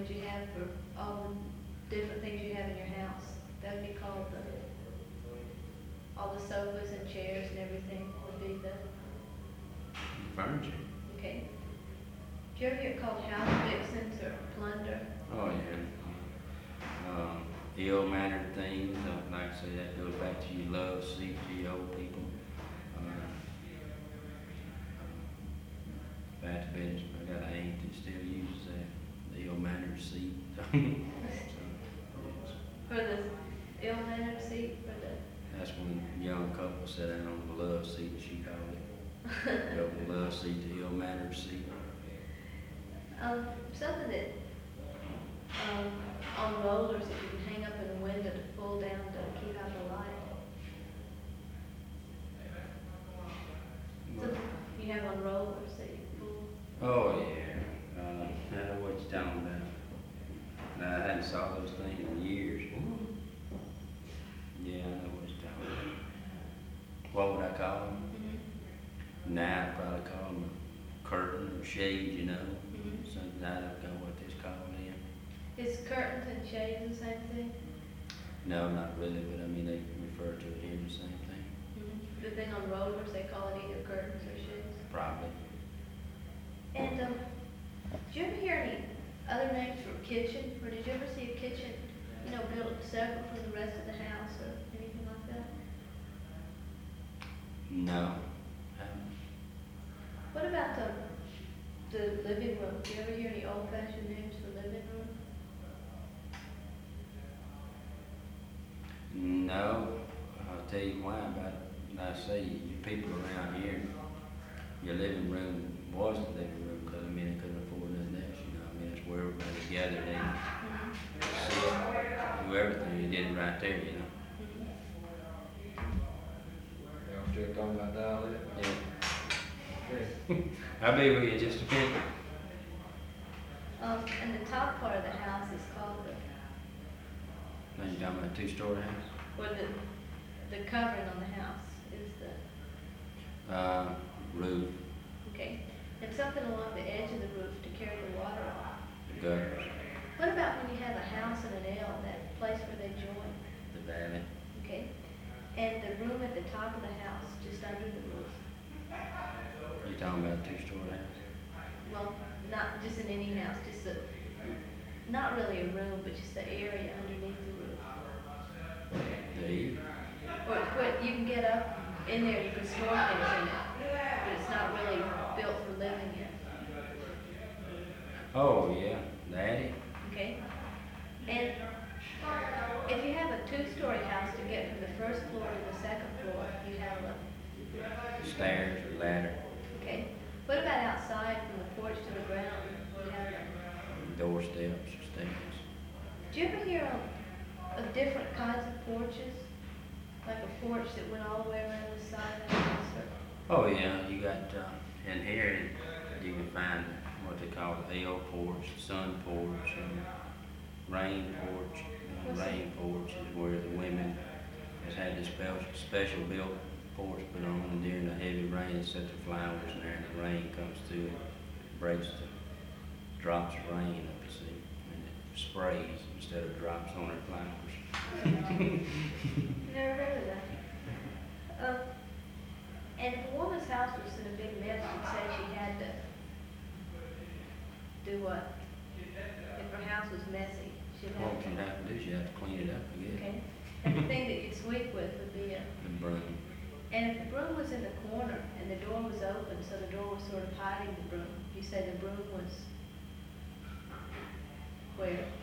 what you have for all the different things you have in your house. That would be called all the sofas and chairs and everything would be Furniture. okay. Do you ever hear it called house fixings or plunder? Oh, yeah. Ill-mannered things, like I say, that goes back to your love seat to your old people. Back to business, I got an aunt that still uses that, the ill-mannered seat. For the ill-mannered seat, for the... That's when young couples sit down on the love seat, she called it. The love seat, the ill-mannered seat. Something that, on rollers that you can hang up in the window to pull down to keep out the light. Something you have on rollers that you pull. Oh, yeah. I know what you're talking about. Now, I hadn't saw those things in years. Yeah, I know what you're talking about. What would I call them? Mm-hmm. Now I'd probably call them a curtain or shade, you know. Mm-hmm. Something I don't know what it's called then. Is curtains and shades the same thing? No, not really, but I mean, they refer to it here the same thing. Mm-hmm. The thing on rollers, they call it either curtains or shades. Probably. And, did you ever hear any other names for kitchen? Or did you ever see a kitchen, built separate from the rest of the house or anything like that? No. What about the living room? Do you ever hear any old-fashioned names for living room? No. I'll tell you why, but I say you people around here, your living room was the living room because, I mean, they couldn't afford nothing else, you know. I mean, it's where everybody gathered in, sit, do everything. You did it right there, you know. Y'all still talking about dialect? Yeah. Okay. I'll be with you in just a minute. And the top part of the house is called Now you talking about a two-story house? or the covering on the house is Roof, okay. And something along the edge of the roof to carry the water off. the gutters, What about when you have a house and an L, that place where they join? the valley. Okay. And the room at the top of the house, just under the roof. You talking about a two-story house? Well, not just in any house, just not really a room, but just the area underneath the roof. The eave? Or what you can get up in there, you can store things in it, but it's not really built for living in. Oh, yeah, the attic. Okay? And if you have a two-story house, to get from the first floor to the second floor, you have Stairs or ladder, okay? What about outside from the porch to the ground? You have doorsteps or stairs. do you ever hear of different kinds of porches? Like a porch that went all the way around the side of the house? Oh, yeah, you got, in here, you can find what they call the L porch, sun porch, and rain porch. Rain porch is where the women has had this special built porch put on, and during the heavy rain, they set the flowers in there, and the rain comes through and breaks the drops of rain up, you see, and it sprays instead of drops on their flowers. Never heard of that. And if a woman's house was in a big mess, you'd say she had to do what? If her house was messy, she'd What have you'd have to do, you have to clean it up, I guess. okay? And the thing that you'd sweep with would be The broom. and if the broom was in the corner and the door was open, so the door was sort of hiding the broom, you say the broom was where?